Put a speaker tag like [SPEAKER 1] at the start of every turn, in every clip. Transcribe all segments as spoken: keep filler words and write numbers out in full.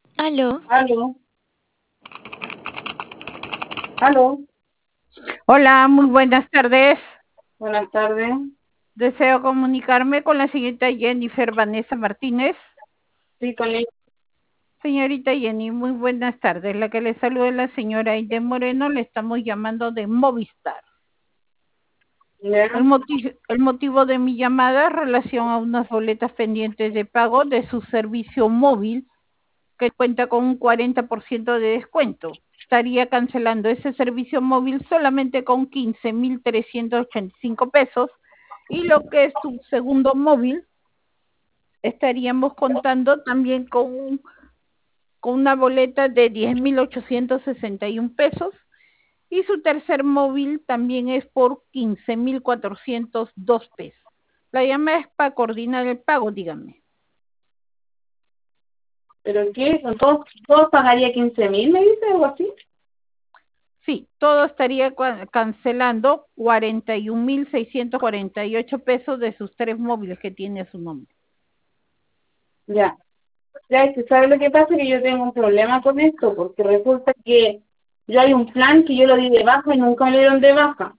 [SPEAKER 1] Aló,
[SPEAKER 2] Aló, aló,
[SPEAKER 1] hola, muy buenas tardes.
[SPEAKER 2] buenas tardes.
[SPEAKER 1] Deseo comunicarme con la señorita Jennifer Vanessa Martínez.
[SPEAKER 2] Sí, con ella.
[SPEAKER 1] Señorita Jenny, muy buenas tardes. La que le saluda es la señora Aide Moreno, le estamos llamando de Movistar.
[SPEAKER 2] Ya.
[SPEAKER 1] El, moti- el motivo de mi llamada es relación a unas boletas pendientes de pago de su servicio móvil que cuenta con un cuarenta por ciento de descuento. Estaría cancelando ese servicio móvil solamente con quince mil trescientos ochenta y cinco pesos y lo que es su segundo móvil estaríamos contando también con, un- con una boleta de diez mil ochocientos sesenta y un pesos y su tercer móvil también es por quince mil cuatrocientos dos pesos. La llamada es para coordinar el pago, dígame.
[SPEAKER 2] ¿Pero qué? ¿Con todos, todos pagaría quince mil, me dice, algo así?
[SPEAKER 1] Sí, todo estaría cancelando cuarenta y un mil seiscientos cuarenta y ocho pesos de sus tres móviles que tiene a su nombre.
[SPEAKER 2] Ya. Ya, es que ¿sabe lo que pasa? Que yo tengo un problema con esto, porque resulta que yo hay un plan que yo lo di de baja y nunca me lo dieron de baja.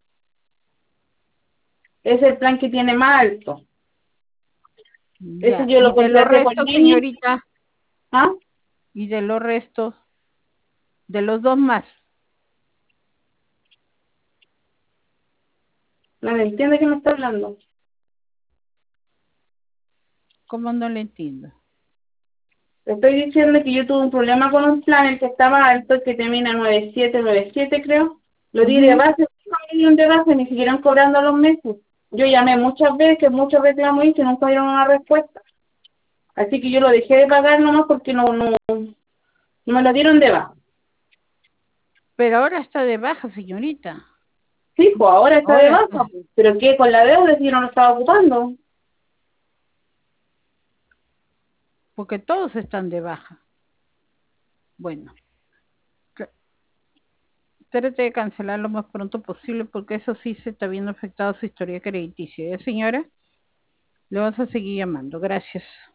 [SPEAKER 2] Es el plan que tiene más alto. Ese
[SPEAKER 1] Ya,
[SPEAKER 2] yo
[SPEAKER 1] y
[SPEAKER 2] lo
[SPEAKER 1] de los
[SPEAKER 2] contraté por
[SPEAKER 1] restos,
[SPEAKER 2] línea.
[SPEAKER 1] señorita,
[SPEAKER 2] ¿Ah?
[SPEAKER 1] y de los restos, de los dos más,
[SPEAKER 2] No me entiende que me está hablando.
[SPEAKER 1] ¿cómo no le entiendo?
[SPEAKER 2] Le estoy diciendo que yo tuve un problema con un plan, el que estaba alto, el que termina en nueve siete nueve siete, creo. Lo di de
[SPEAKER 1] Ujú.
[SPEAKER 2] base, no me dieron de base, ni siquiera cobrando a los meses. Yo llamé muchas veces, muchos reclamos hice y nunca dieron una respuesta. Así que yo lo dejé de pagar nomás porque no, no, no me lo dieron de baja.
[SPEAKER 1] Pero ahora está de baja, señorita.
[SPEAKER 2] Sí, pues ahora está de
[SPEAKER 1] Ahora,
[SPEAKER 2] baja, pues. Pero ¿qué? Con la deuda si yo no lo estaba ocupando.
[SPEAKER 1] porque todos están de baja. Bueno, trate de cancelar lo más pronto posible porque eso sí se está viendo afectado su historia crediticia. ¿Ya, señora? Le vas a seguir llamando. Gracias.